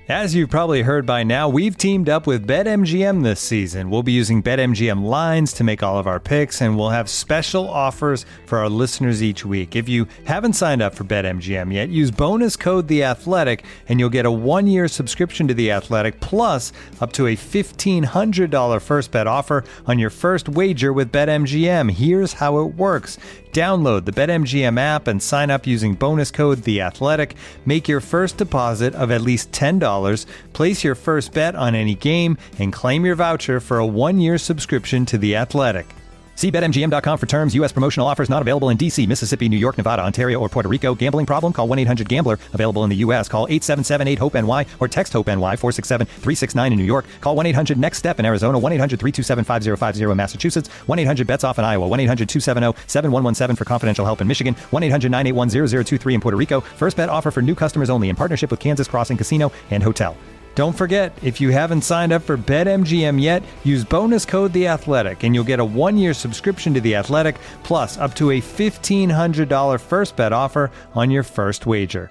As you've probably heard by now, we've teamed up with BetMGM this season. We'll be using BetMGM lines to make all of our picks, and we'll have special offers for our listeners each week. If you haven't signed up for BetMGM yet, use bonus code The Athletic, and you'll get a 1-year subscription to The Athletic, plus up to a $1,500 first bet offer on your first wager with BetMGM. Here's how it works. Download the BetMGM app and sign up using bonus code The Athletic. Make your first deposit of at least $10. Place your first bet on any game and claim your voucher for a 1-year subscription to The Athletic. See BetMGM.com for terms. U.S. promotional offers not available in D.C., Mississippi, New York, Nevada, Ontario, or Puerto Rico. Gambling problem? Call 1-800-GAMBLER. Available in the U.S. Call 877-8-HOPE-NY or text HOPE-NY 467-369 in New York. Call 1-800-NEXT-STEP in Arizona. 1-800-327-5050 in Massachusetts. 1-800-BETS-OFF in Iowa. 1-800-270-7117 for confidential help in Michigan. 1-800-981-0023 in Puerto Rico. First bet offer for new customers only in partnership with Kansas Crossing Casino and Hotel. Don't forget, if you haven't signed up for BetMGM yet, use bonus code The Athletic, and you'll get a 1-year subscription to The Athletic, plus up to a $1,500 first bet offer on your first wager.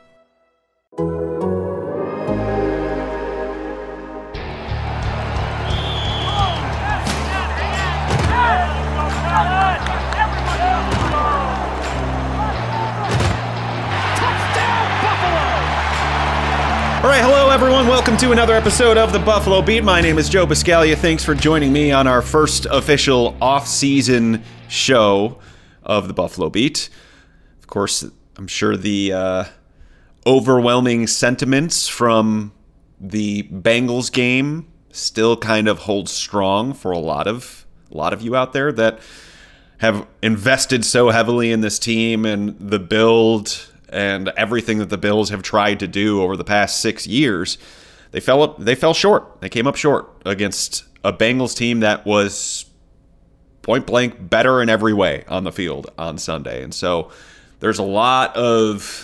All right, hello everyone. Welcome to another episode of the Buffalo Beat. My name is Joe Buscaglia. Thanks for joining me on our first official off-season show of the Buffalo Beat. Of course, I'm sure the overwhelming sentiments from the Bengals game still kind of hold strong for a lot of you out there that have invested so heavily in this team and the build and everything that the Bills have tried to do over the past 6 years. They fell short. They came up short against a Bengals team that was point blank better in every way on the field on Sunday. And so there's a lot of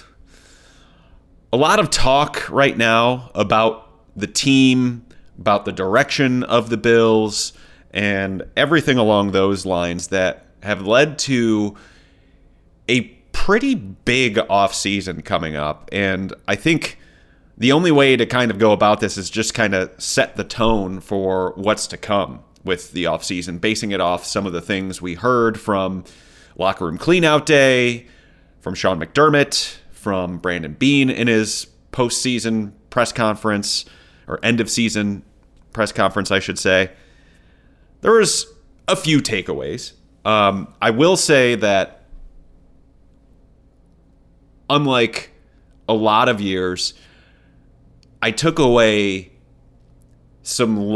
talk right now about the team, about the direction of the Bills, and everything along those lines that have led to a pretty big offseason coming up. And I think the only way to kind of go about this is just kind of set the tone for what's to come with the offseason, basing it off some of the things we heard from Locker Room Cleanout Day, from Sean McDermott, from Brandon Beane in his postseason press conference, or end of season press conference, I should say. There was a few takeaways. I will say that unlike a lot of years, I took away some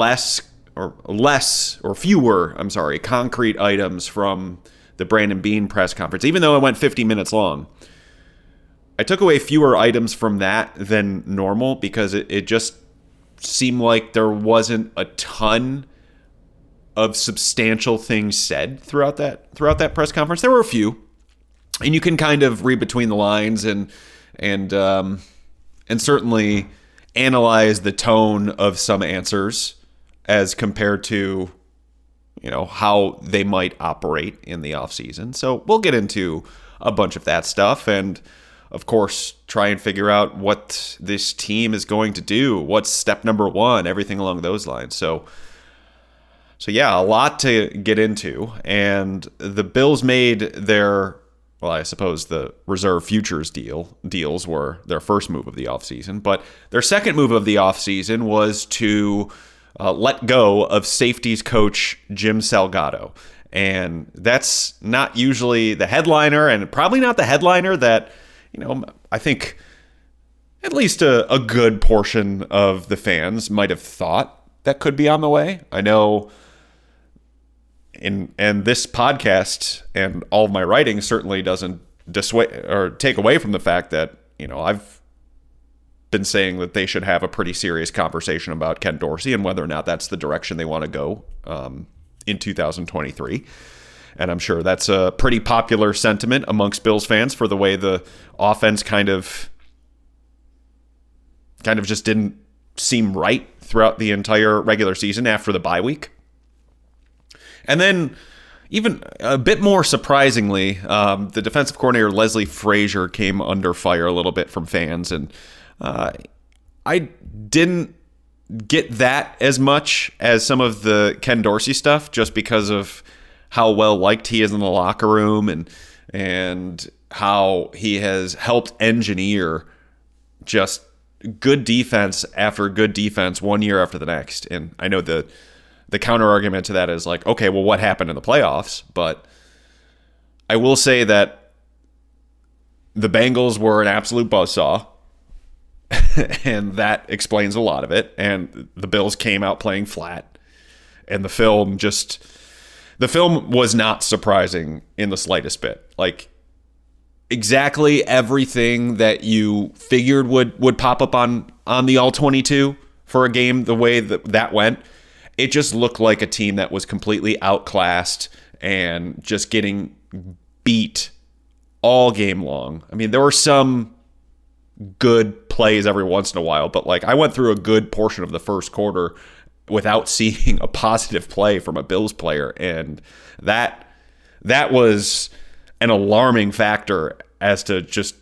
fewer concrete items from the Brandon Beane press conference. Even though it went 50 minutes long, I took away fewer items from that than normal because it just seemed like there wasn't a ton of substantial things said throughout that press conference. There were a few. And you can kind of read between the lines and certainly analyze the tone of some answers as compared to, how they might operate in the offseason. So we'll get into a bunch of that stuff and, of course, try and figure out what this team is going to do. What's step number one, everything along those lines. So yeah, a lot to get into. And the Bills made their... Well, I suppose the reserve futures deals were their first move of the offseason. But their second move of the offseason was to let go of safeties coach Jim Salgado. And that's not usually the headliner, and probably not the headliner that, I think at least a good portion of the fans might have thought that could be on the way. I know... And this podcast and all of my writing certainly doesn't dissuade or take away from the fact that, I've been saying that they should have a pretty serious conversation about Ken Dorsey and whether or not that's the direction they want to go in 2023. And I'm sure that's a pretty popular sentiment amongst Bills fans for the way the offense kind of just didn't seem right throughout the entire regular season after the bye week. And then, even a bit more surprisingly, the defensive coordinator Leslie Frazier came under fire a little bit from fans. And I didn't get that as much as some of the Ken Dorsey stuff, just because of how well liked he is in the locker room and how he has helped engineer just good defense after good defense 1 year after the next. And I know the counter argument to that is like, okay, well, what happened in the playoffs? But I will say that the Bengals were an absolute buzzsaw, and that explains a lot of it. And the Bills came out playing flat, and the film was not surprising in the slightest bit. Like, exactly everything that you figured would pop up on the All-22 for a game the way that went. It just looked like a team that was completely outclassed and just getting beat all game long. I mean, there were some good plays every once in a while, but like I went through a good portion of the first quarter without seeing a positive play from a Bills player, and that was an alarming factor as to just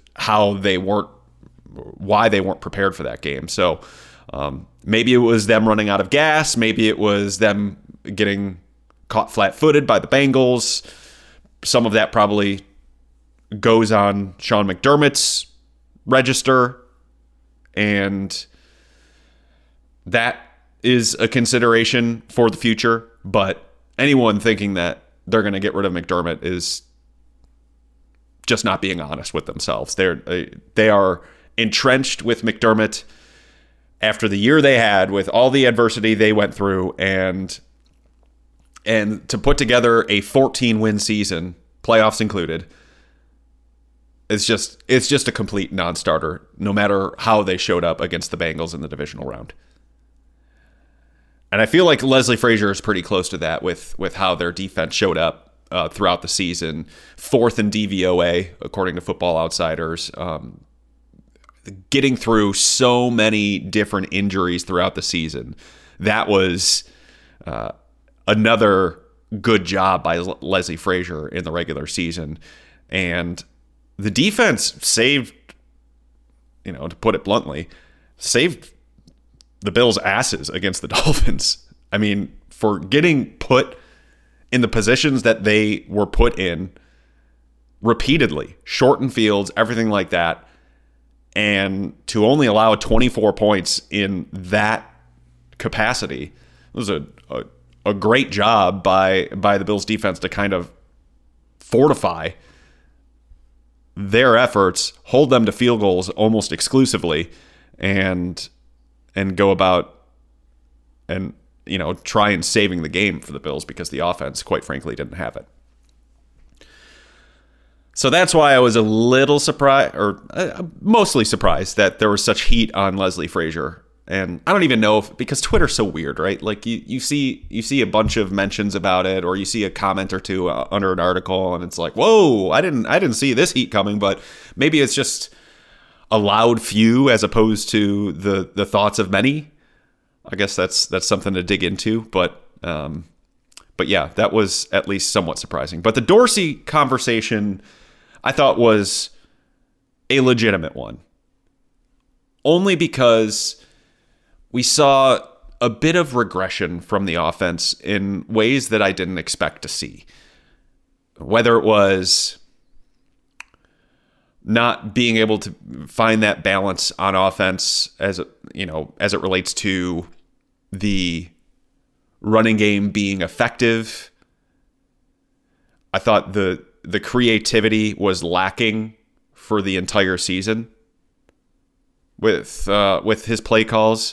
why they weren't prepared for that game. So maybe it was them running out of gas. Maybe it was them getting caught flat-footed by the Bengals. Some of that probably goes on Sean McDermott's register, and that is a consideration for the future. But anyone thinking that they're going to get rid of McDermott is just not being honest with themselves. They are entrenched with McDermott after the year they had with all the adversity they went through, and to put together a 14-win season, playoffs included, it's just a complete non-starter, no matter how they showed up against the Bengals in the divisional round. And I feel like Leslie Frazier is pretty close to that with how their defense showed up throughout the season. 4th in DVOA, according to Football Outsiders. Getting through so many different injuries throughout the season. That was another good job by Leslie Frazier in the regular season. And the defense saved, to put it bluntly, saved the Bills' asses against the Dolphins. I mean, for getting put in the positions that they were put in repeatedly, shortened fields, everything like that, and to only allow 24 points in that capacity, it was a great job by the Bills' defense to kind of fortify their efforts, hold them to field goals almost exclusively, and go about and try and saving the game for the Bills, because the offense, quite frankly, didn't have it. So that's why I was a little surprised, or mostly surprised, that there was such heat on Leslie Frazier. And I don't even know because Twitter's so weird, right? Like you see a bunch of mentions about it, or you see a comment or two under an article, and it's like, whoa, I didn't see this heat coming. But maybe it's just a loud few as opposed to the thoughts of many. I guess that's something to dig into. But yeah, that was at least somewhat surprising. But the Dorsey conversation, I thought, was a legitimate one, only because we saw a bit of regression from the offense in ways that I didn't expect to see. Whether it was not being able to find that balance on offense as it relates to the running game being effective. I thought the creativity was lacking for the entire season with his play calls.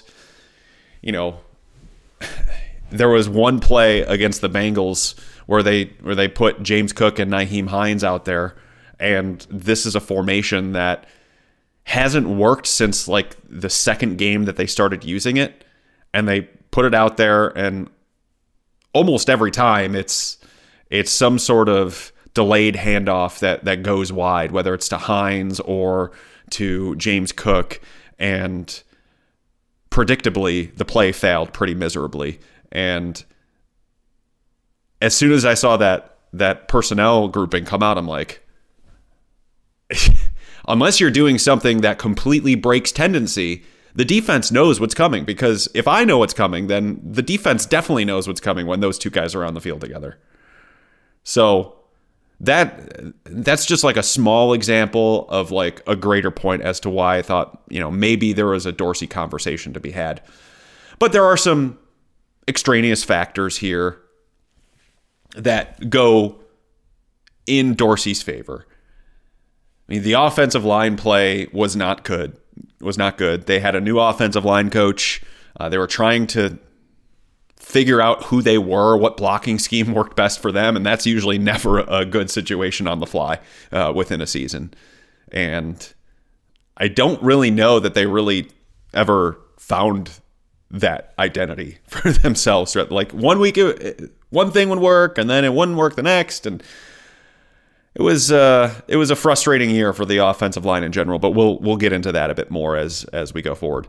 There was one play against the Bengals where they put James Cook and Nyheim Hines out there, and this is a formation that hasn't worked since like the second game that they started using it, and they put it out there, and almost every time it's some sort of delayed handoff that goes wide, whether it's to Hines or to James Cook, and predictably, the play failed pretty miserably. And as soon as I saw that personnel grouping come out, I'm like, unless you're doing something that completely breaks tendency, the defense knows what's coming, because if I know what's coming, then the defense definitely knows what's coming when those two guys are on the field together. So that's just like a small example of like a greater point as to why I thought, maybe there was a Dorsey conversation to be had. But there are some extraneous factors here that go in Dorsey's favor. I mean, the offensive line play was not good. They had a new offensive line coach. They were trying to figure out who they were, what blocking scheme worked best for them, and that's usually never a good situation on the fly within a season. And I don't really know that they really ever found that identity for themselves. Like one week, one thing would work, and then it wouldn't work the next, and it was a frustrating year for the offensive line in general. But we'll get into that a bit more as we go forward.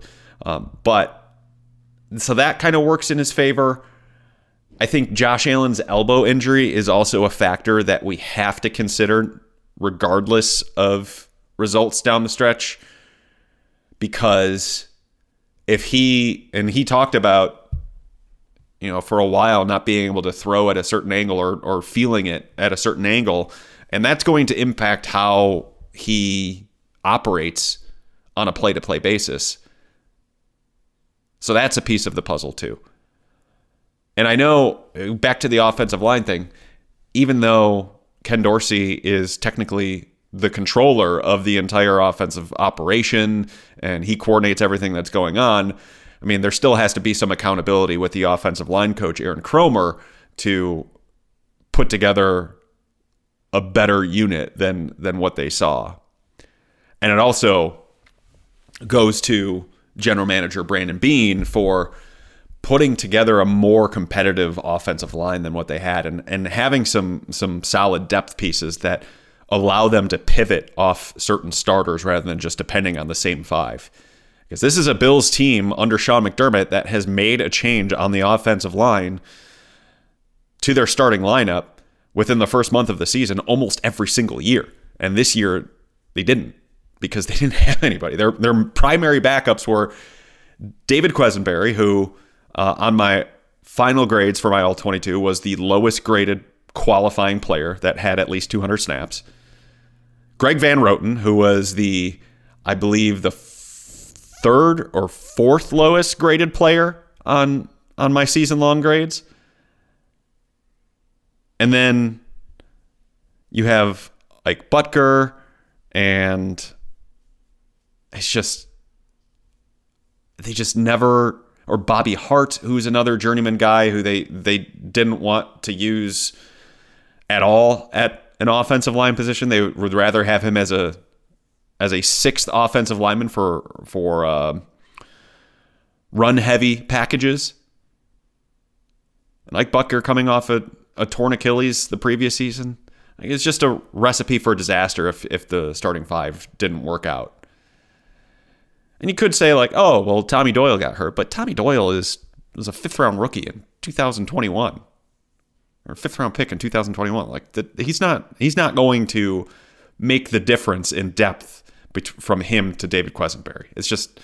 So that kind of works in his favor. I think Josh Allen's elbow injury is also a factor that we have to consider regardless of results down the stretch, because if he talked about, for a while not being able to throw at a certain angle or feeling it at a certain angle, and that's going to impact how he operates on a play-to-play basis. So that's a piece of the puzzle too. And I know, back to the offensive line thing, even though Ken Dorsey is technically the controller of the entire offensive operation and he coordinates everything that's going on, I mean, there still has to be some accountability with the offensive line coach, Aaron Kromer, to put together a better unit than what they saw. And it also goes to general manager Brandon Beane for putting together a more competitive offensive line than what they had, and having some solid depth pieces that allow them to pivot off certain starters rather than just depending on the same five. Because this is a Bills team under Sean McDermott that has made a change on the offensive line to their starting lineup within the first month of the season almost every single year. And this year they didn't, because they didn't have anybody. Their primary backups were David Quesenberry, who on my final grades for my All-22 was the lowest graded qualifying player that had at least 200 snaps. Greg Van Roten, who was I believe the third or fourth lowest graded player on my season-long grades. And then you have like Butker, and it's just, they just never, or Bobby Hart, who's another journeyman guy who they didn't want to use at all at an offensive line position. They would rather have him as a sixth offensive lineman for run heavy packages. And like Butker coming off a torn Achilles the previous season, it's just a recipe for disaster if the starting five didn't work out. And you could say like, oh, well, Tommy Doyle got hurt, but Tommy Doyle was a fifth-round rookie in 2021, or fifth-round pick in 2021. Like he's not going to make the difference in depth from him to David Quesenberry. It's just,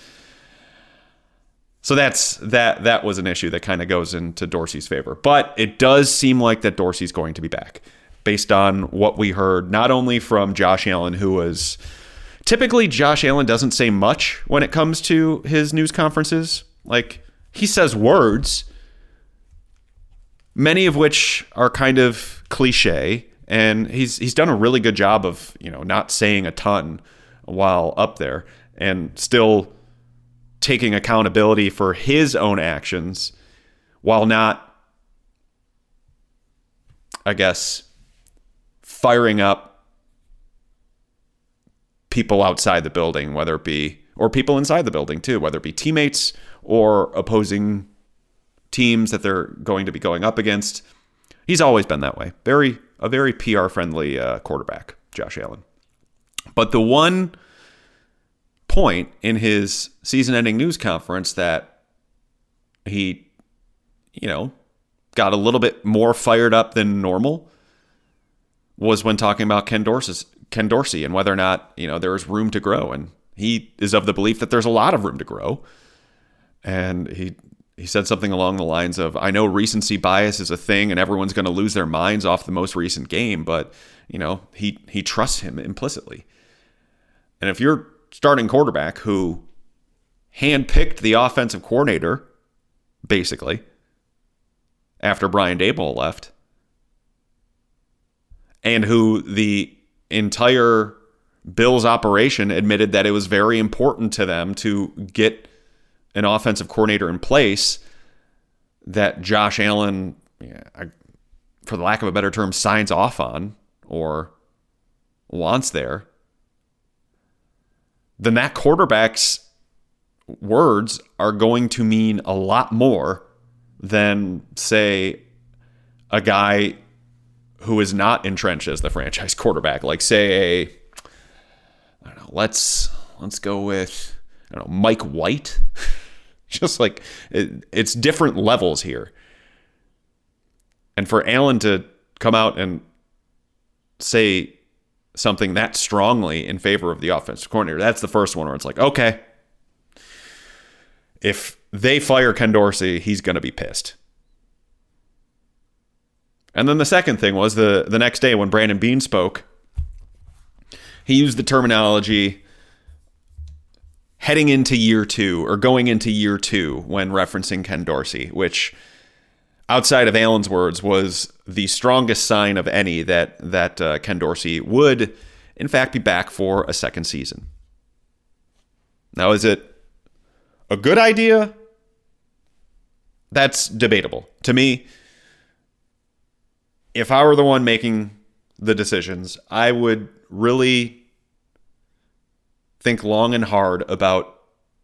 so that was an issue that kind of goes into Dorsey's favor. But it does seem like that Dorsey's going to be back, based on what we heard, not only from Josh Allen, who was... Typically, Josh Allen doesn't say much when it comes to his news conferences. Like, he says words, many of which are kind of cliche, and he's done a really good job of, not saying a ton while up there, and still taking accountability for his own actions while not, I guess, firing up people outside the building, whether it be, or people inside the building too, whether it be teammates or opposing teams that they're going to be going up against. He's always been that way. A very PR friendly quarterback, Josh Allen. But the one point in his season ending news conference that he, got a little bit more fired up than normal was when talking about Ken Dorsey and whether or not, there was room to grow. And he is of the belief that there's a lot of room to grow. And he said something along the lines of, I know recency bias is a thing and everyone's going to lose their minds off the most recent game, but, he trusts him implicitly. And if you're starting quarterback who handpicked the offensive coordinator, basically, after Brian Daboll left, and who the entire Bills operation admitted that it was very important to them to get an offensive coordinator in place that Josh Allen, for the lack of a better term, signs off on or wants there, then that quarterback's words are going to mean a lot more than, say, a guy who is not entrenched as the franchise quarterback. Like, say, I don't know, let's go with, Mike White. Just like, it's different levels here. And for Allen to come out and say something that strongly in favor of the offensive coordinator, that's the first one where it's like, okay, if they fire Ken Dorsey, he's going to be pissed. And then the second thing was the next day when Brandon Beane spoke, he used the terminology heading into year 2 or going into year 2 when referencing Ken Dorsey, which outside of Allen's words was the strongest sign of any that Ken Dorsey would in fact be back for a second season. Now, is it a good idea? That's debatable. To me, if I were the one making the decisions, I would really think long and hard about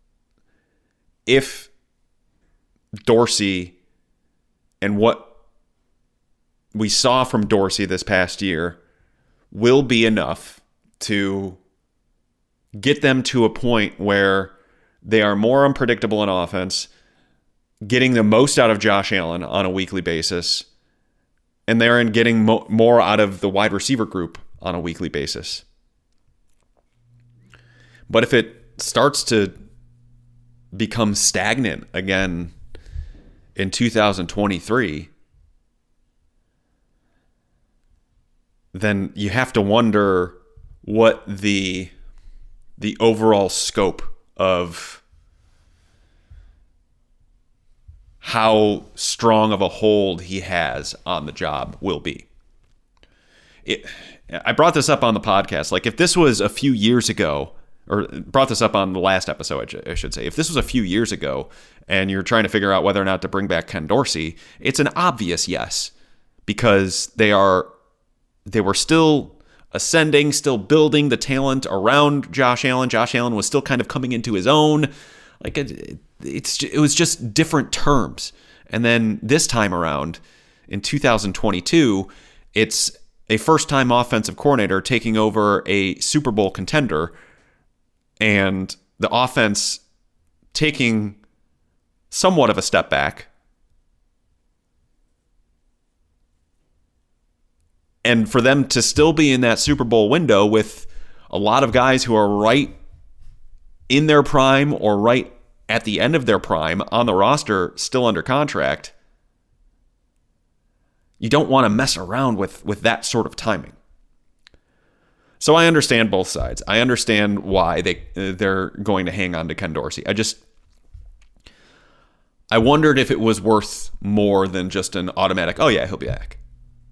if Dorsey and what we saw from Dorsey this past year will be enough to get them to a point where they are more unpredictable in offense, getting the most out of Josh Allen on a weekly basis, and they're in getting more out of the wide receiver group on a weekly basis. But if it starts to become stagnant again in 2023, then you have to wonder what the overall scope of how strong of a hold he has on the job will be. I brought this up on the podcast. Like, if this was a few years ago, or brought this up on the last episode, I should say, if this was a few years ago and you're trying to figure out whether or not to bring back Ken Dorsey, it's an obvious yes, because they were still ascending, still building the talent around Josh Allen. Josh Allen was still kind of coming into his own. Like, it was just different terms. And then this time around in 2022, it's a first-time offensive coordinator taking over a Super Bowl contender, and the offense taking somewhat of a step back. And for them to still be in that Super Bowl window with a lot of guys who are right in their prime or right at the end of their prime on the roster, still under contract, you don't want to mess around with that sort of timing. So I understand both sides. I understand why they're going to hang on to Ken Dorsey. I wondered if it was worth more than just an automatic, oh yeah, he'll be back.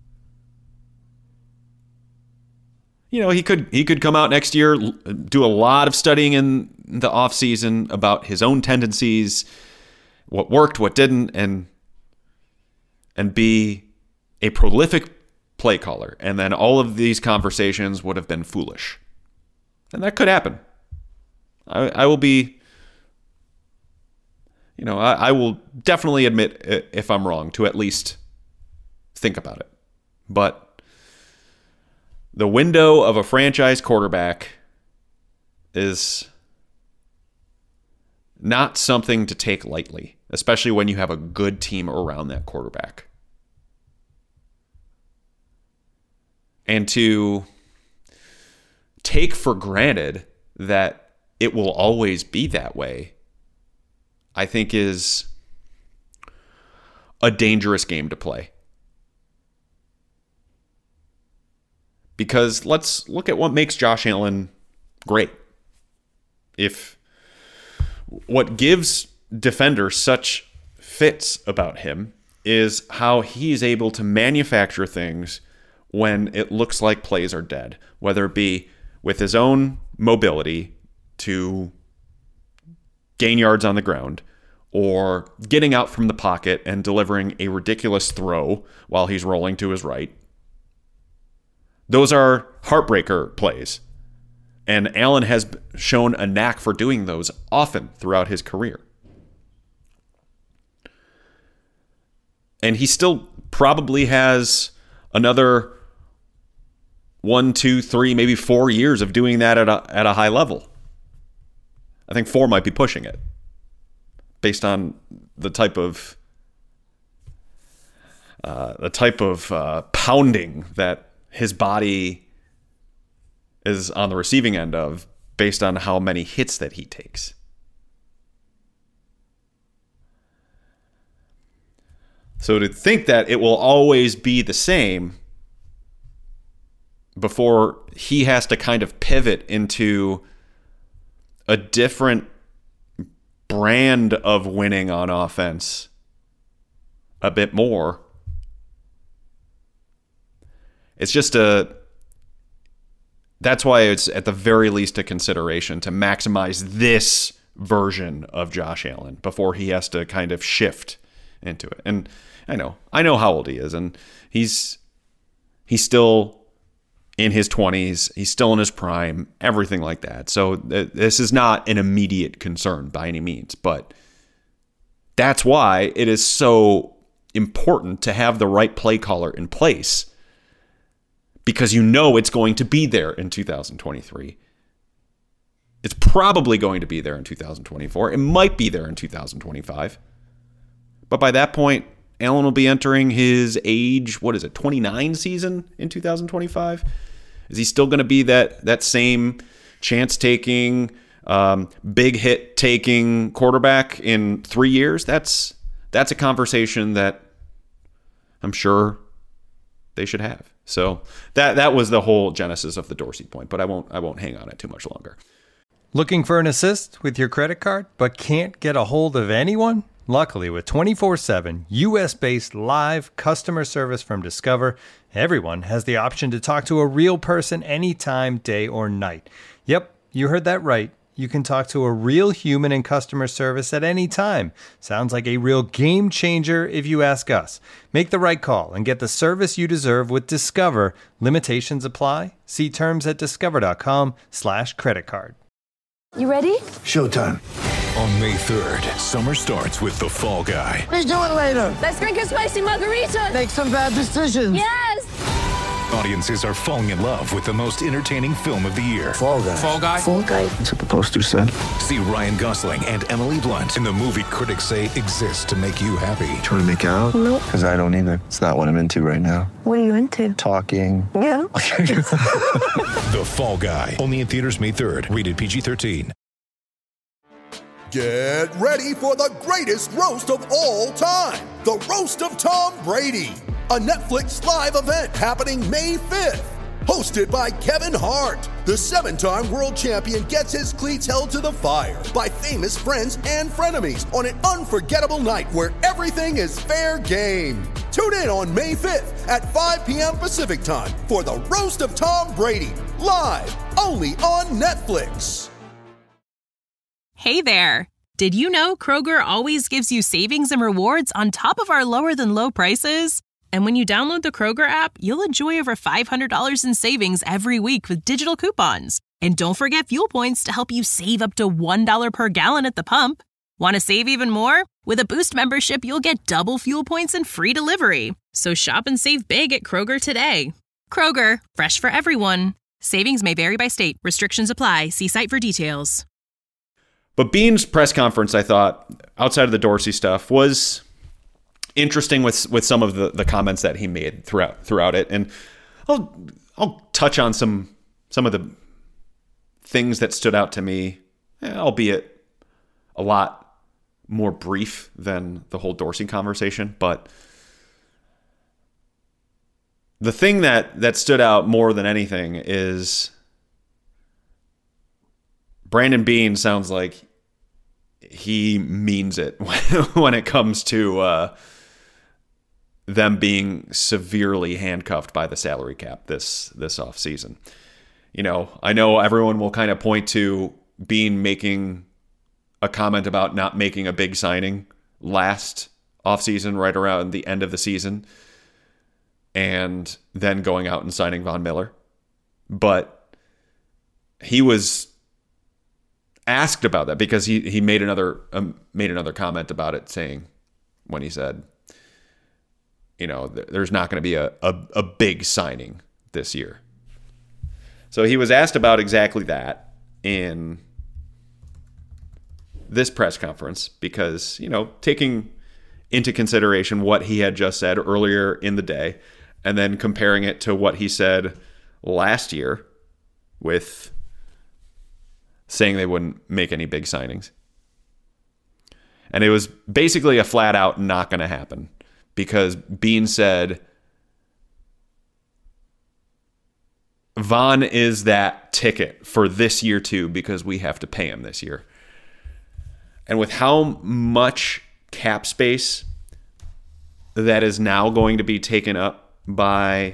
He could come out next year, do a lot of studying in the offseason about his own tendencies, what worked, what didn't, and be a prolific play caller. And then all of these conversations would have been foolish. And that could happen. I will be, I will definitely admit if I'm wrong, to at least think about it. But the window of a franchise quarterback is not something to take lightly, especially when you have a good team around that quarterback. And to take for granted that it will always be that way, I think is a dangerous game to play. Because let's look at what makes Josh Allen great. If what gives defenders such fits about him is how he's able to manufacture things when it looks like plays are dead, whether it be with his own mobility to gain yards on the ground, or getting out from the pocket and delivering a ridiculous throw while he's rolling to his right. Those are heartbreaker plays. And Allen has shown a knack for doing those often throughout his career. And he still probably has another 1, 2, 3, maybe 4 years of doing that at a high level. I think 4 might be pushing it, based on the type of pounding that his body is on the receiving end of, based on how many hits that he takes. So to think that it will always be the same before he has to kind of pivot into a different brand of winning on offense a bit more, it's just that's why it's at the very least a consideration to maximize this version of Josh Allen before he has to kind of shift into it. And I know how old he is, and he's still in his 20s, he's still in his prime, everything like that. So this is not an immediate concern by any means, but that's why it is so important to have the right play caller in place, because you know it's going to be there in 2023. It's probably going to be there in 2024. It might be there in 2025. But by that point, Allen will be entering his age, 29 season in 2025? Is he still going to be that same chance-taking, big hit-taking quarterback in 3 years? That's a conversation that I'm sure they should have. So that was the whole genesis of the Dorsey point, but I won't hang on it too much longer. Looking for an assist with your credit card, but can't get a hold of anyone? Luckily, with 24/7 U.S.-based live customer service from Discover, everyone has the option to talk to a real person anytime, day or night. Yep, you heard that right. You can talk to a real human in customer service at any time. Sounds like a real game changer if you ask us. Make the right call and get the service you deserve with Discover. Limitations apply. See terms at discover.com/creditcard. You ready? Showtime. On May 3rd, summer starts with The Fall Guy. Let's do it later. Let's drink a spicy margarita. Make some bad decisions. Yes! Audiences are falling in love with the most entertaining film of the year. Fall Guy. Fall Guy? Fall guy. That's what the poster said. See Ryan Gosling and Emily Blunt in the movie critics say exists to make you happy. Trying to make it out? Nope. Because I don't either. It's not what I'm into right now. What are you into? Talking. Yeah. The Fall Guy. Only in theaters May 3rd. Rated PG-13. Get ready for the greatest roast of all time. The Roast of Tom Brady. A Netflix live event happening May 5th. Hosted by Kevin Hart. The 7-time world champion gets his cleats held to the fire by famous friends and frenemies on an unforgettable night where everything is fair game. Tune in on May 5th at 5 p.m. Pacific time for the Roast of Tom Brady. Live only on Netflix. Hey there. Did you know Kroger always gives you savings and rewards on top of our lower than low prices? And when you download the Kroger app, you'll enjoy over $500 in savings every week with digital coupons. And don't forget fuel points to help you save up to $1 per gallon at the pump. Want to save even more? With a Boost membership, you'll get double fuel points and free delivery. So shop and save big at Kroger today. Kroger, fresh for everyone. Savings may vary by state. Restrictions apply. See site for details. But Beane's press conference, I thought, outside of the Dorsey stuff, was interesting with some of the comments that he made throughout it. And I'll touch on some of the things that stood out to me albeit a lot more brief than the whole Dorsey conversation. But the thing that stood out more than anything is Brandon Beane sounds like he means it when it comes to them being severely handcuffed by the salary cap this offseason. I know everyone will kind of point to Beane making a comment about not making a big signing last offseason, right around the end of the season, and then going out and signing Von Miller. But he was asked about that because he made another comment about it, saying, when he said, there's not going to be a big signing this year. So he was asked about exactly that in this press conference because, taking into consideration what he had just said earlier in the day and then comparing it to what he said last year with saying they wouldn't make any big signings. And it was basically a flat out not going to happen because Beane said Von is that ticket for this year too because we have to pay him this year. And with how much cap space that is now going to be taken up by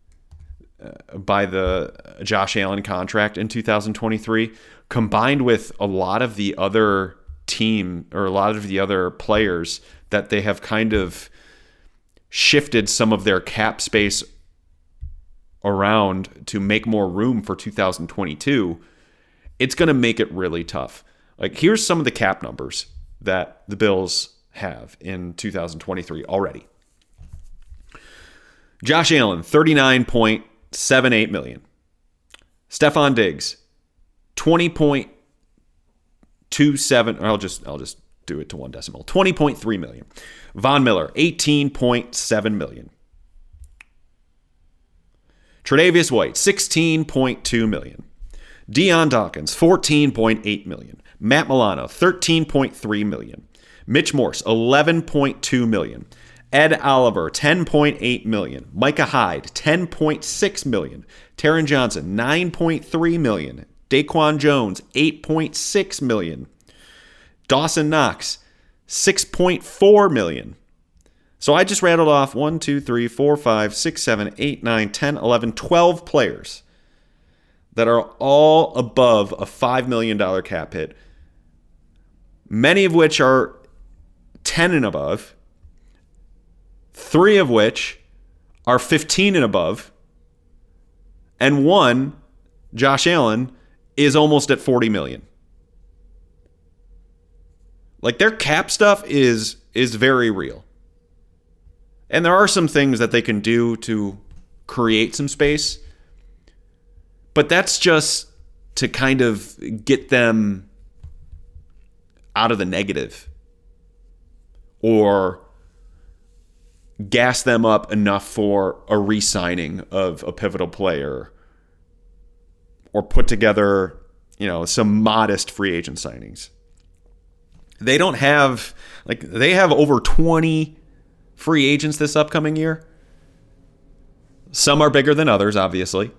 the Josh Allen contract in 2023, combined with a lot of the other team or a lot of the other players that they have kind of shifted some of their cap space around to make more room for 2022, it's going to make it really tough. Like, here's some of the cap numbers that the Bills have in 2023 already. Josh Allen, $39.78 million. Stephon Diggs, $20.27. I'll just do it to one decimal. $20.3 million. Von Miller, $18.7 million. Tre'Davious White, $16.2 million. Deion Dawkins, $14.8 million. Matt Milano, $13.3 million. Mitch Morse, $11.2 million. Ed Oliver, $10.8 million. Micah Hyde, $10.6 million. Taron Johnson, $9.3 million. Daquan Jones, $8.6 million. Dawson Knox, $6.4 million. So I just rattled off 1, 2, 3, 4, 5, 6, 7, 8, 9, 10, 11, 12 players that are all above a $5 million cap hit, many of which are 10 and above, 3 of which are 15 and above, and 1, Josh Allen, is almost at $40 million. Like, their cap stuff is very real. And there are some things that they can do to create some space, but that's just to kind of get them out of the negative or gas them up enough for a re-signing of a pivotal player or put together, some modest free agent signings. They don't have, they have over 20 free agents this upcoming year. Some are bigger than others, obviously.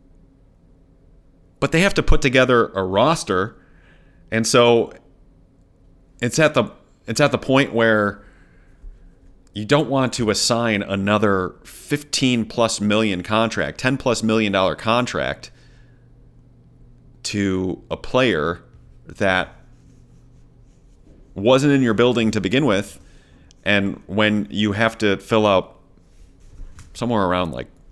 But they have to put together a roster. And so it's at the point where you don't want to assign another 15 plus million contract, $10 plus million contract to a player that wasn't in your building to begin with. And when you have to fill out somewhere around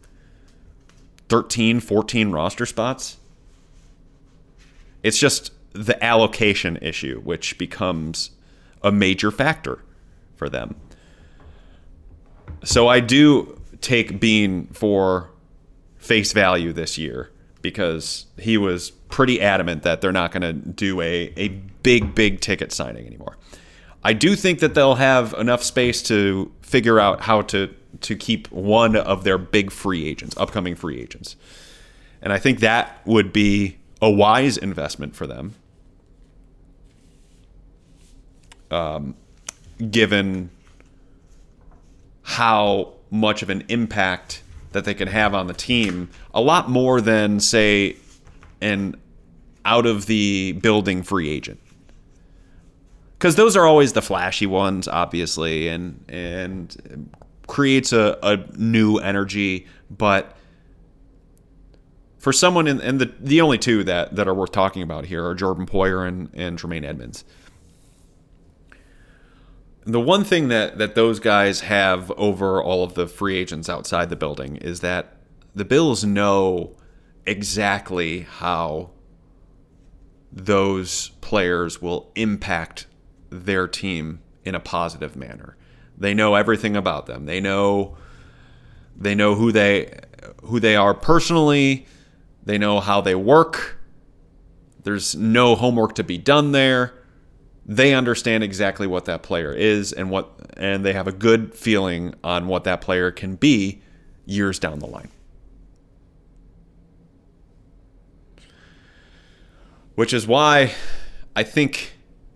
13, 14 roster spots, it's just the allocation issue, which becomes a major factor for them. So I do take Beane for face value this year because he was pretty adamant that they're not going to do a big ticket signing anymore. I do think that they'll have enough space to figure out how to keep one of their big free agents, upcoming free agents. And I think that would be a wise investment for them. given how much of an impact that they can have on the team, a lot more than, say, an out-of-the-building free agent. Because those are always the flashy ones, obviously, and creates a new energy. But for someone, and the only two that are worth talking about here are Jordan Poyer and Tremaine Edmunds. The one thing that those guys have over all of the free agents outside the building is that the Bills know exactly how those players will impact their team in a positive manner. They know everything about them. They know who they are personally. They know how they work. There's no homework to be done there. They understand exactly what that player is and they have a good feeling on what that player can be years down the line. Which is why I think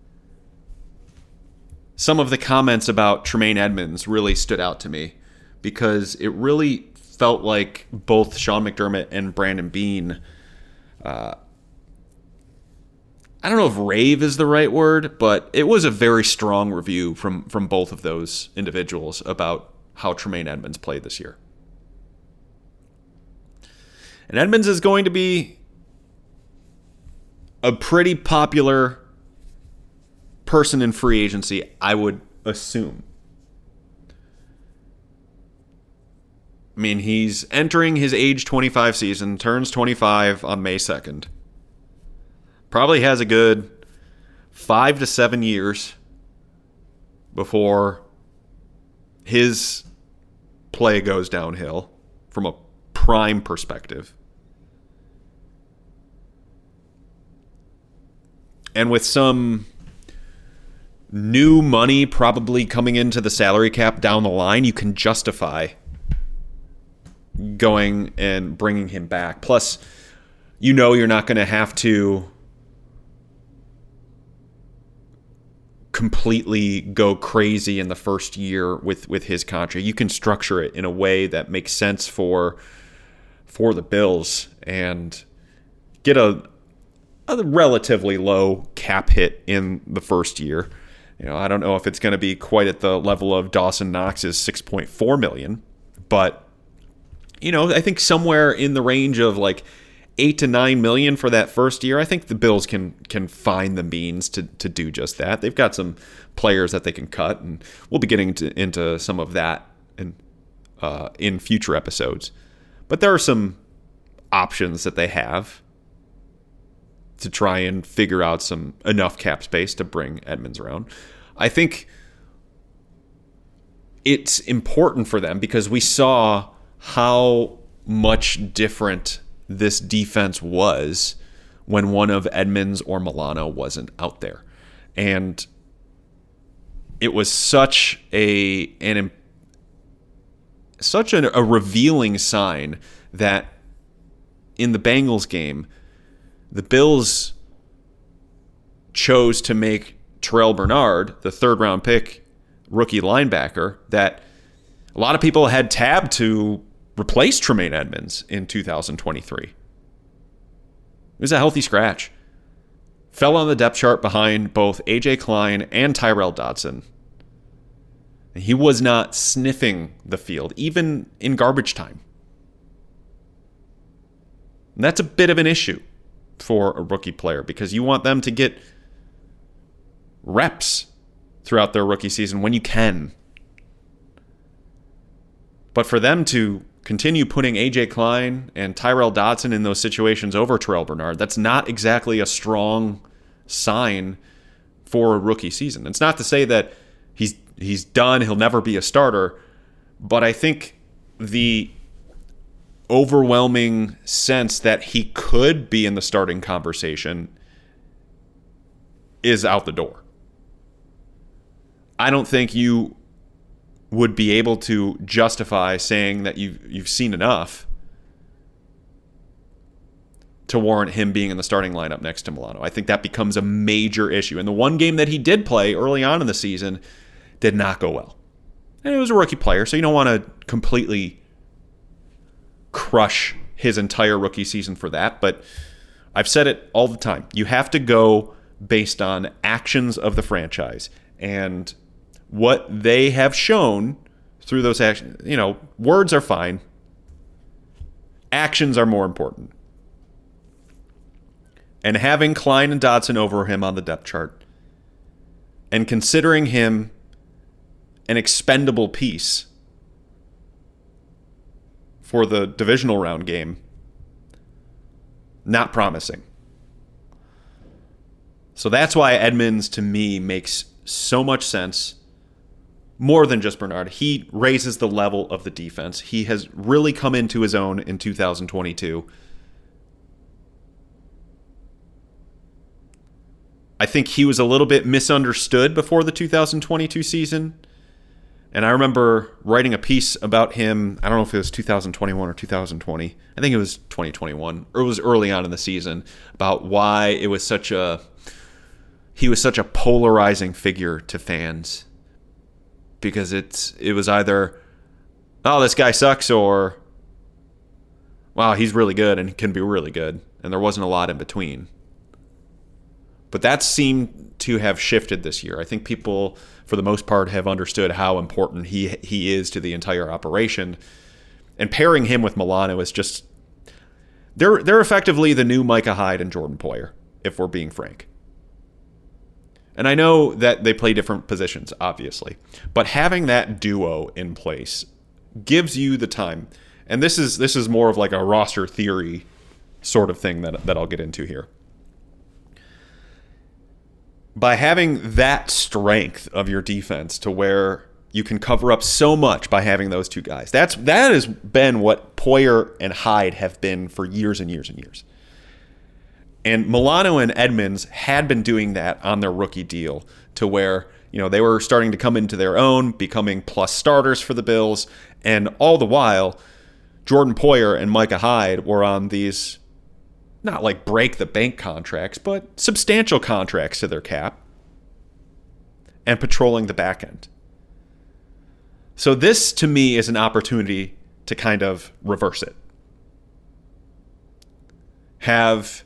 some of the comments about Tremaine Edmunds really stood out to me, because it really felt like both Sean McDermott and Brandon Beane, I don't know if rave is the right word, but it was a very strong review from both of those individuals about how Tremaine Edmunds played this year. And Edmunds is going to be a pretty popular person in free agency, I would assume. I mean, he's entering his age 25 season, turns 25 on May 2nd. Probably has a good 5 to 7 years before his play goes downhill from a prime perspective. And with some new money probably coming into the salary cap down the line, you can justify going and bringing him back. Plus, you're not going to have to completely go crazy in the first year with his contract. You can structure it in a way that makes sense for the Bills and get a relatively low cap hit in the first year. I don't know if it's going to be quite at the level of Dawson Knox's $6.4 million, but I think somewhere in the range of like $8 to $9 million for that first year. I think the Bills can find the means to do just that. They've got some players that they can cut, and we'll be getting into some of that in future episodes. But there are some options that they have to try and figure out enough cap space to bring Edmunds around. I think it's important for them because we saw how much different this defense was when one of Edmunds or Milano wasn't out there. And it was such a revealing sign that in the Bengals game, the Bills chose to make Terrell Bernard, the third-round pick rookie linebacker, that a lot of people had tabbed to replace Tremaine Edmunds in 2023. It was a healthy scratch. Fell on the depth chart behind both A.J. Klein and Tyrel Dodson. He was not sniffing the field, even in garbage time. And that's a bit of an issue for a rookie player because you want them to get reps throughout their rookie season when you can. But for them to continue putting A.J. Klein and Tyrel Dodson in those situations over Terrell Bernard, that's not exactly a strong sign for a rookie season. It's not to say that he's done, he'll never be a starter, but I think the overwhelming sense that he could be in the starting conversation is out the door. I don't think you would be able to justify saying that you've seen enough to warrant him being in the starting lineup next to Milano. I think that becomes a major issue. And the one game that he did play early on in the season did not go well. And it was a rookie player, so you don't want to completely crush his entire rookie season for that. But I've said it all the time. You have to go based on actions of the franchise. And what they have shown through those actions, words are fine. Actions are more important. And having Klein and Dotson over him on the depth chart and considering him an expendable piece for the divisional round game, not promising. So that's why Edmonds, to me, makes so much sense. More than just Bernard. He raises the level of the defense. He has really come into his own in 2022. I think he was a little bit misunderstood before the 2022 season. And I remember writing a piece about him, I don't know if it was 2021 or 2020. I think it was 2021, or it was early on in the season, about why he was such a polarizing figure to fans. Because it was either, oh, this guy sucks, or, wow, he's really good and can be really good. And there wasn't a lot in between. But that seemed to have shifted this year. I think people, for the most part, have understood how important he is to the entire operation. And pairing him with Milano is just, they're effectively the new Micah Hyde and Jordan Poyer, if we're being frank. And I know that they play different positions, obviously. But having that duo in place gives you the time. And this is more of like a roster theory sort of thing that I'll get into here. By having that strength of your defense to where you can cover up so much by having those two guys. That has been what Poyer and Hyde have been for years and years and years. And Milano and Edmonds had been doing that on their rookie deal to where, they were starting to come into their own, becoming plus starters for the Bills. And all the while, Jordan Poyer and Micah Hyde were on these, not like break the bank contracts, but substantial contracts to their cap and patrolling the back end. So this, to me, is an opportunity to kind of reverse it. Have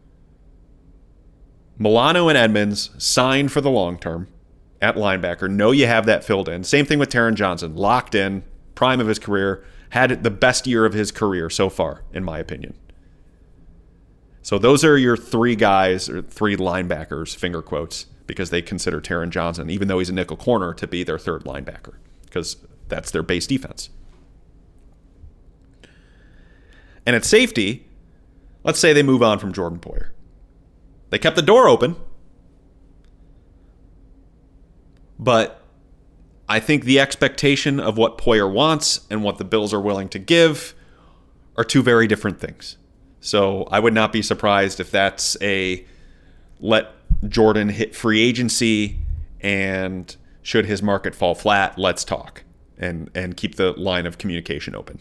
Milano and Edmonds signed for the long term at linebacker. Know you have that filled in. Same thing with Taron Johnson. Locked in, prime of his career. Had the best year of his career so far, in my opinion. So those are your three guys, or three linebackers, finger quotes, because they consider Taron Johnson, even though he's a nickel corner, to be their third linebacker, because that's their base defense. And at safety, let's say they move on from Jordan Poyer. They kept the door open, but I think the expectation of what Poyer wants and what the Bills are willing to give are two very different things. So I would not be surprised if that's a let Jordan hit free agency, and should his market fall flat, let's talk and keep the line of communication open.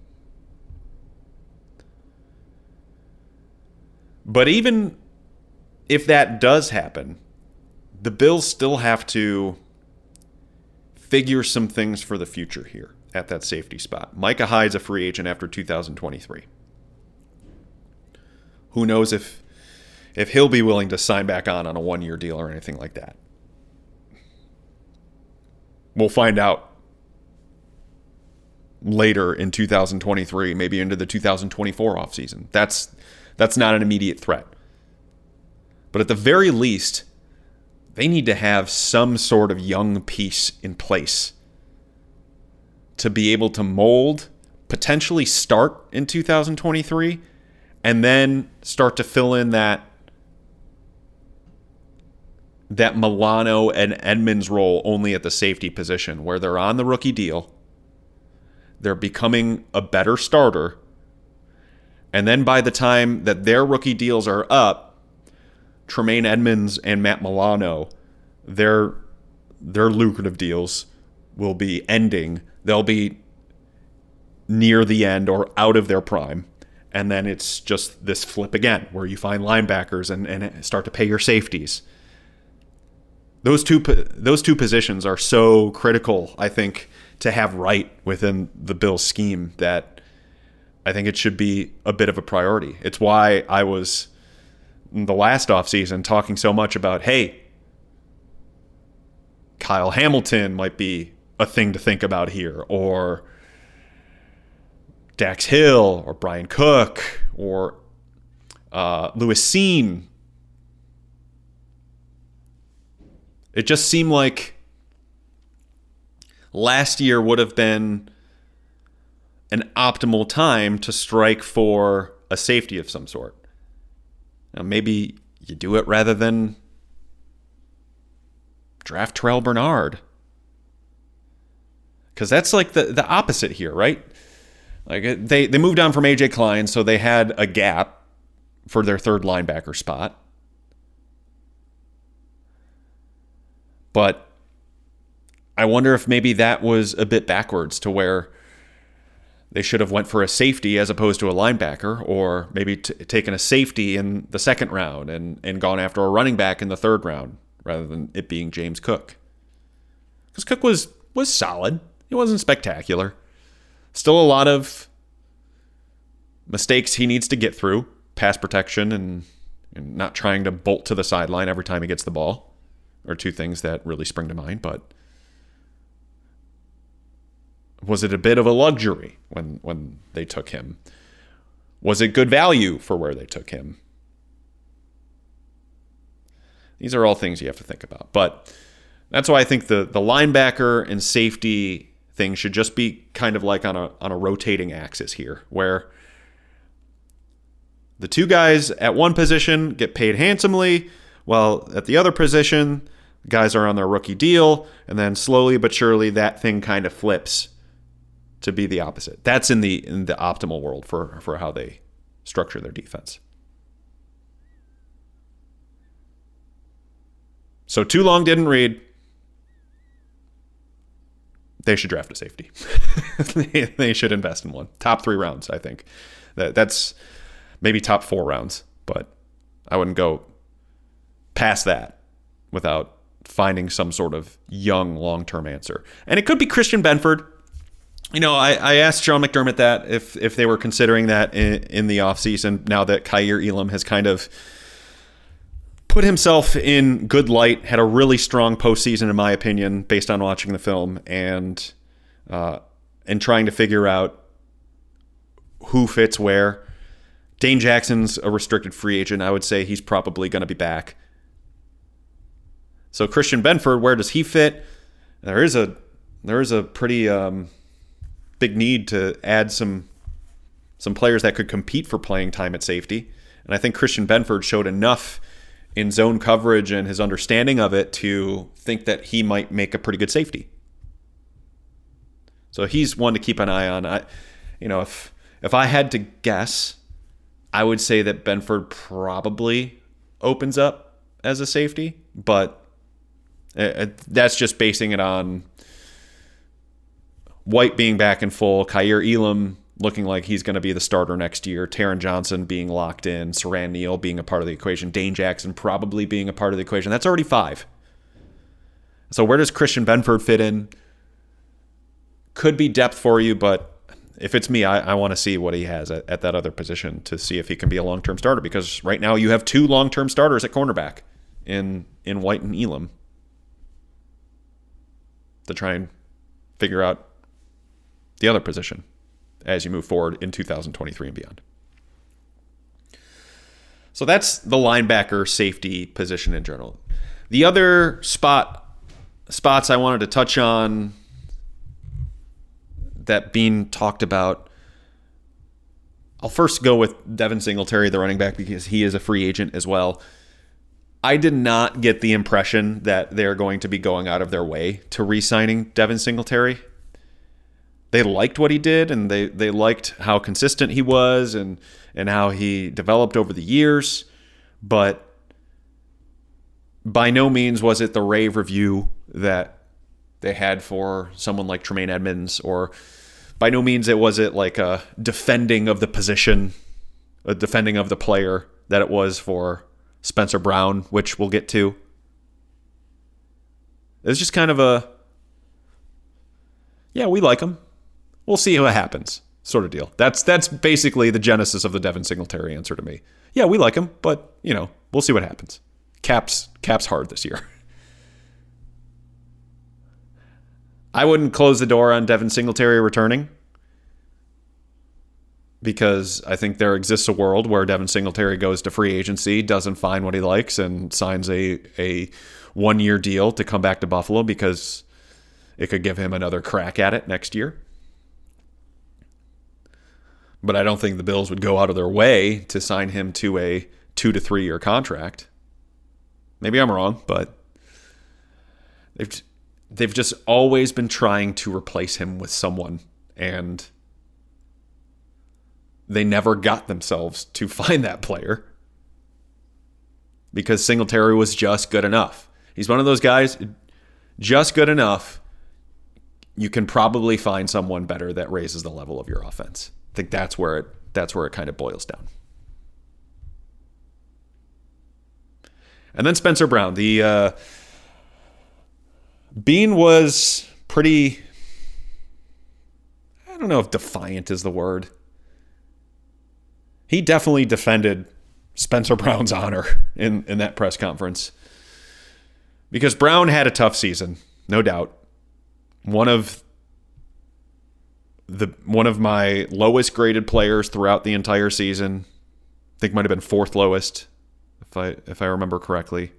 But even if that does happen, the Bills still have to figure some things for the future here at that safety spot. Micah Hyde's a free agent after 2023. Who knows if he'll be willing to sign back on a one-year deal or anything like that. We'll find out later in 2023, maybe into the 2024 offseason. That's not an immediate threat. But at the very least, they need to have some sort of young piece in place to be able to mold, potentially start in 2023, and then start to fill in that Milano and Edmonds role only at the safety position, where they're on the rookie deal, they're becoming a better starter, and then by the time that their rookie deals are up, Tremaine Edmonds and Matt Milano, their lucrative deals will be ending. They'll be near the end or out of their prime. and then it's just this flip again where you find linebackers and start to pay your safeties. Those two positions are so critical, I think, to have right within the Bills scheme that I think it should be a bit of a priority. It's why I was in the last offseason talking so much about, hey, Kyle Hamilton might be a thing to think about here, or Dax Hill, or Brian Cook, or Lewis Cine. It just seemed like last year would have been an optimal time to strike for a safety of some sort. Now, maybe you do it rather than draft Terrell Bernard. Because that's like the opposite here, right? Like they moved on from AJ Klein, so they had a gap for their third linebacker spot. But I wonder if maybe that was a bit backwards to where they should have went for a safety as opposed to a linebacker, or maybe taken a safety in the second round and gone after a running back in the third round rather than it being James Cook. Because Cook was solid. He wasn't spectacular. Still a lot of mistakes he needs to get through. Pass protection and not trying to bolt to the sideline every time he gets the ball are two things that really spring to mind. But was it a bit of a luxury when they took him? Was it good value for where they took him? These are all things you have to think about. But that's why I think the linebacker and safety thing should just be kind of like on a rotating axis here, where the two guys at one position get paid handsomely, while at the other position, guys are on their rookie deal, and then slowly but surely that thing kind of flips to be the opposite. That's in the optimal world for how they structure their defense. So too long didn't read. They should draft a safety. They should invest in one. Top 3 rounds, I think. That's maybe top 4 rounds, but I wouldn't go past that without finding some sort of young long-term answer. And it could be Christian Benford. You know, I asked Sean McDermott that if they were considering that in the offseason, now that Kaiir Elam has kind of put himself in good light, had a really strong postseason, in my opinion, based on watching the film, and trying to figure out who fits where. Dane Jackson's a restricted free agent. I would say he's probably going to be back. So Christian Benford, where does he fit? There is a pretty big need to add some players that could compete for playing time at safety. And I think Christian Benford showed enough in zone coverage and his understanding of it to think that he might make a pretty good safety. So he's one to keep an eye on. If I had to guess, I would say that Benford probably opens up as a safety, but that's just basing it on White being back in full, Kaiir Elam looking like he's going to be the starter next year, Taron Johnson being locked in, Siran Neal being a part of the equation, Dane Jackson probably being a part of the equation. That's already 5. So where does Christian Benford fit in? Could be depth for you, but if it's me, I want to see what he has at that other position to see if he can be a long-term starter, because right now you have 2 long-term starters at cornerback in White and Elam to try and figure out the other position as you move forward in 2023 and beyond. So that's the linebacker safety position in general. The other spots I wanted to touch on that being talked about, I'll first go with Devin Singletary, the running back, because he is a free agent as well. I did not get the impression that they're going to be going out of their way to re-signing Devin Singletary. They liked what he did, and they liked how consistent he was and how he developed over the years. But by no means was it the rave review that they had for someone like Tremaine Edmunds, or by no means was it like a defending of the position defending of the player that it was for Spencer Brown, which we'll get to. It's just kind of a, yeah, we like him. We'll see what happens sort of deal. That's basically the genesis of the Devin Singletary answer to me. Yeah, we like him, but, we'll see what happens. Cap's hard this year. I wouldn't close the door on Devin Singletary returning, because I think there exists a world where Devin Singletary goes to free agency, doesn't find what he likes, and signs a one-year deal to come back to Buffalo because it could give him another crack at it next year. But I don't think the Bills would go out of their way to sign him to a 2 to 3 year contract. Maybe I'm wrong, but they've just always been trying to replace him with someone, and they never got themselves to find that player because Singletary was just good enough. He's one of those guys, just good enough. You can probably find someone better that raises the level of your offense. I think that's where it kind of boils down. And then Spencer Brown. The Bean was pretty, I don't know if defiant is the word. He definitely defended Spencer Brown's honor in that press conference. Because Brown had a tough season, no doubt. One of my lowest graded players throughout the entire season. I think might have been fourth lowest, if I remember correctly.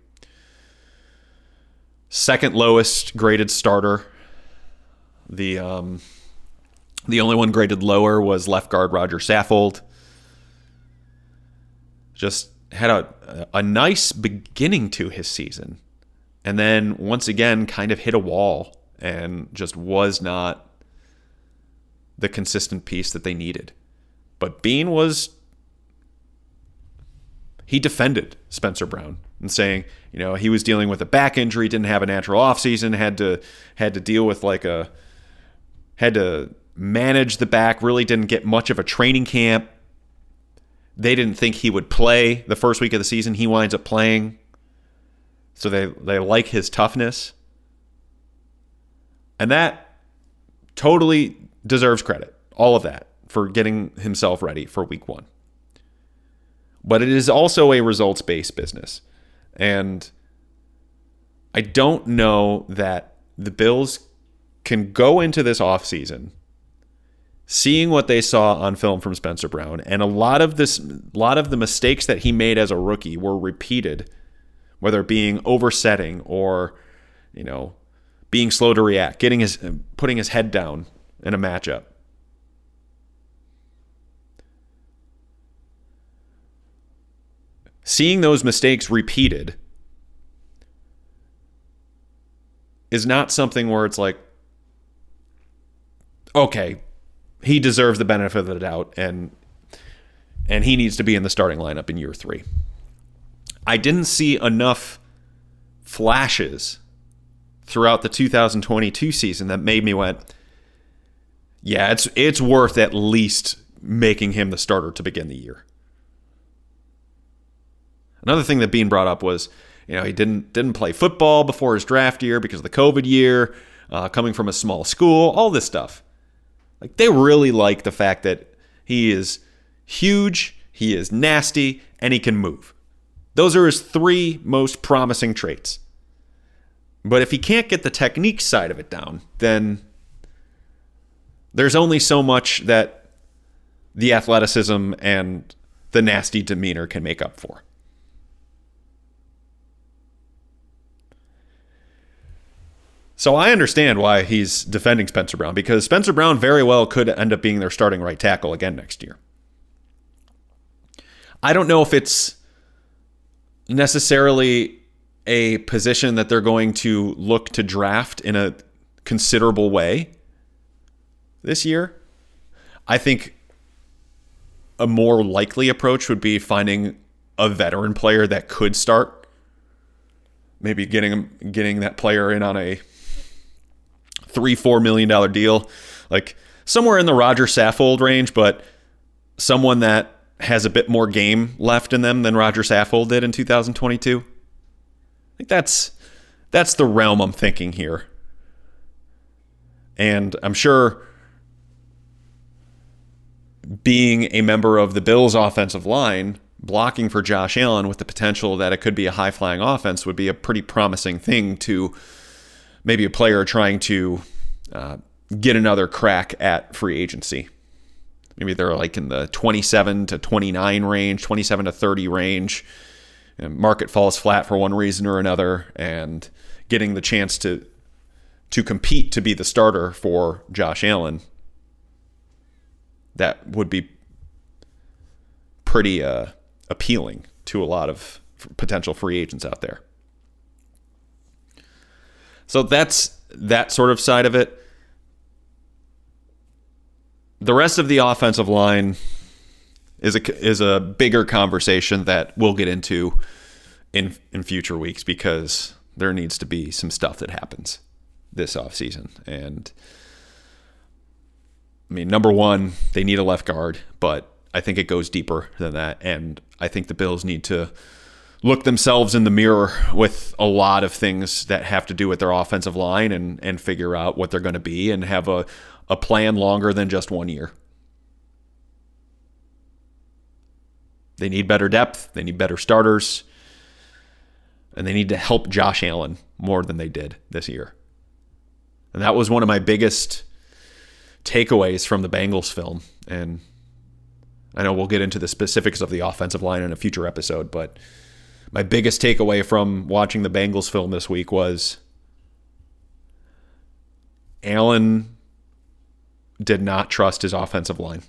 Second lowest graded starter. The only one graded lower was left guard Roger Saffold. Just had a nice beginning to his season. And then once again kind of hit a wall and just was not the consistent piece that they needed. But Bean he defended Spencer Brown and saying, he was dealing with a back injury, didn't have a natural offseason, had to deal with had to manage the back, really didn't get much of a training camp. They didn't think he would play the first week of the season. He winds up playing. So they like his toughness. And that totally deserves credit. All of that for getting himself ready for week 1. But it is also a results-based business. And I don't know that the Bills can go into this offseason seeing what they saw on film from Spencer Brown, and a lot of the mistakes that he made as a rookie were repeated, whether being oversetting or, being slow to react, putting his head down in a matchup. Seeing those mistakes repeated is not something where it's like, okay, he deserves the benefit of the doubt and he needs to be in the starting lineup in year 3. I didn't see enough flashes throughout the 2022 season that made me went, yeah, it's worth at least making him the starter to begin the year. Another thing that Bean brought up was, he didn't play football before his draft year because of the COVID year, coming from a small school, all this stuff. Like, they really like the fact that he is huge, he is nasty, and he can move. Those are his 3 most promising traits. But if he can't get the technique side of it down, then there's only so much that the athleticism and the nasty demeanor can make up for. So I understand why he's defending Spencer Brown, because Spencer Brown very well could end up being their starting right tackle again next year. I don't know if it's necessarily a position that they're going to look to draft in a considerable way this year. I think a more likely approach would be finding a veteran player that could start. Maybe getting that player in on a $3-4 million deal, like somewhere in the Roger Saffold range, but someone that has a bit more game left in them than Roger Saffold did in 2022. I think that's the realm I'm thinking here. And I'm sure being a member of the Bills' offensive line, blocking for Josh Allen with the potential that it could be a high-flying offense would be a pretty promising thing to maybe a player trying to get another crack at free agency. Maybe they're like in the 27 to 29 range, 27 to 30 range. And market falls flat for one reason or another, and getting the chance to compete to be the starter for Josh Allen, that would be pretty appealing to a lot of potential free agents out there. So that's that sort of side of it. The rest of the offensive line is a bigger conversation that we'll get into in future weeks, because there needs to be some stuff that happens this offseason. And I mean, number one, they need a left guard, but I think it goes deeper than that. And I think the Bills need to look themselves in the mirror with a lot of things that have to do with their offensive line and figure out what they're going to be and have a plan longer than just 1 year. They need better depth. They need better starters. And they need to help Josh Allen more than they did this year. And that was one of my biggest takeaways from the Bengals film. And I know we'll get into the specifics of the offensive line in a future episode, but my biggest takeaway from watching the Bengals film this week was Allen did not trust his offensive line.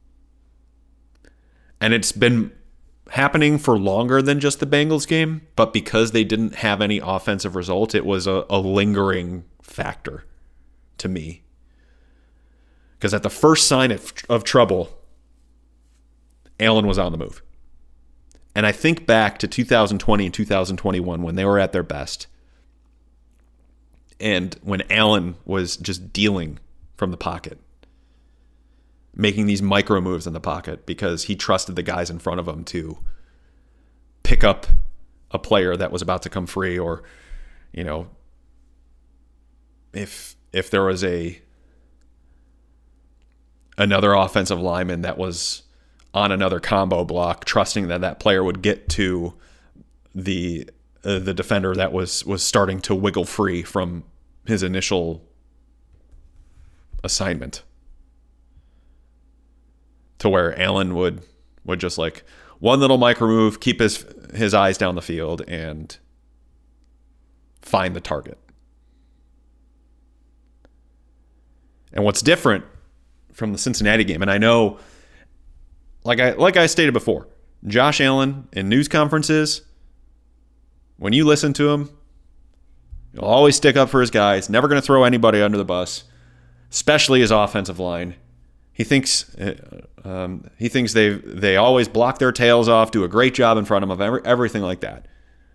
And it's been happening for longer than just the Bengals game, but because they didn't have any offensive result, it was a lingering factor to me. Because at the first sign of trouble, Allen was on the move. And I think back to 2020 and 2021 when they were at their best, and when Allen was just dealing from the pocket, making these micro moves in the pocket because he trusted the guys in front of him to pick up a player that was about to come free, or, you know, if there was another offensive lineman that was on another combo block, trusting that player would get to the defender that was starting to wiggle free from his initial assignment, to where Allen would just like one little micro move, keep his eyes down the field and find the target. And what's different from the Cincinnati game, and I know, like I stated before, Josh Allen in news conferences, when you listen to him, he'll always stick up for his guys, never going to throw anybody under the bus, especially his offensive line. He thinks they always block their tails off, do a great job in front of him, everything like that.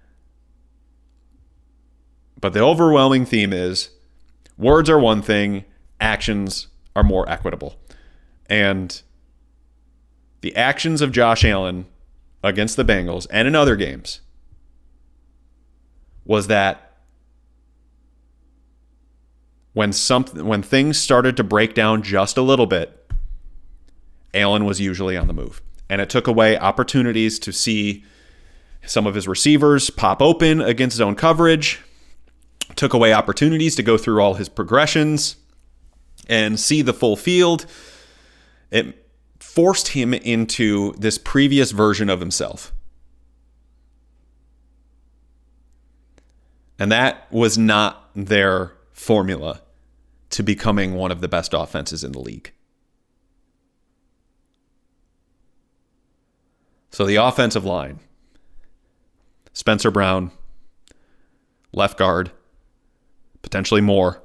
But the overwhelming theme is words are one thing, actions are more equitable. And the actions of Josh Allen against the Bengals and in other games was that when things started to break down just a little bit, Allen was usually on the move. And it took away opportunities to see some of his receivers pop open against zone coverage, took away opportunities to go through all his progressions and see the full field. It forced him into this previous version of himself. And that was not their formula to becoming one of the best offenses in the league. So the offensive line, Spencer Brown, left guard, potentially more.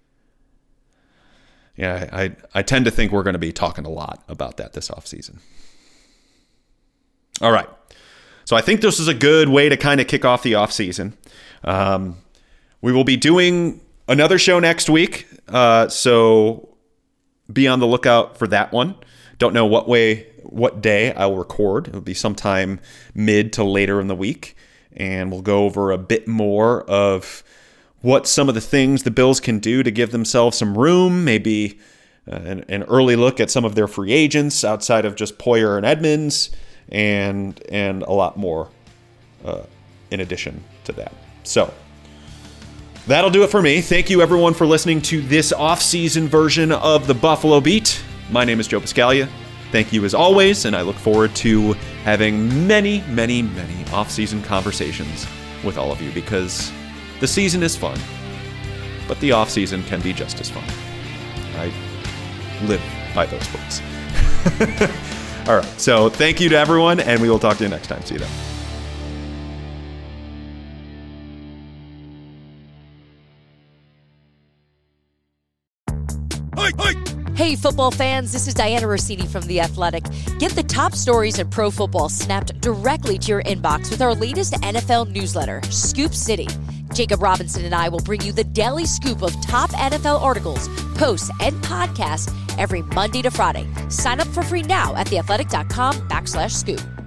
Yeah, I tend to think we're going to be talking a lot about that this offseason. All right. So I think this is a good way to kind of kick off the offseason. We will be doing another show next week, so be on the lookout for that one. Don't know what way what day I'll record. It'll be sometime mid to later in the week, and we'll go over a bit more of what some of the things the Bills can do to give themselves some room, maybe an early look at some of their free agents outside of just Poyer and Edmonds, and a lot more in addition to that. So that'll do it for me. Thank you, everyone, for listening to this off-season version of the Buffalo Beat. My name is Joe Piscaglia. Thank you as always, and I look forward to having many, many, many off-season conversations with all of you, because the season is fun, but the off-season can be just as fun. I live by those words. All right, so thank you to everyone, and we will talk to you next time. See you then. Hey, football fans, this is Diana Rossini from The Athletic. Get the top stories in pro football snapped directly to your inbox with our latest NFL newsletter, Scoop City. Jacob Robinson and I will bring you the daily scoop of top NFL articles, posts, and podcasts every Monday to Friday. Sign up for free now at theathletic.com/scoop.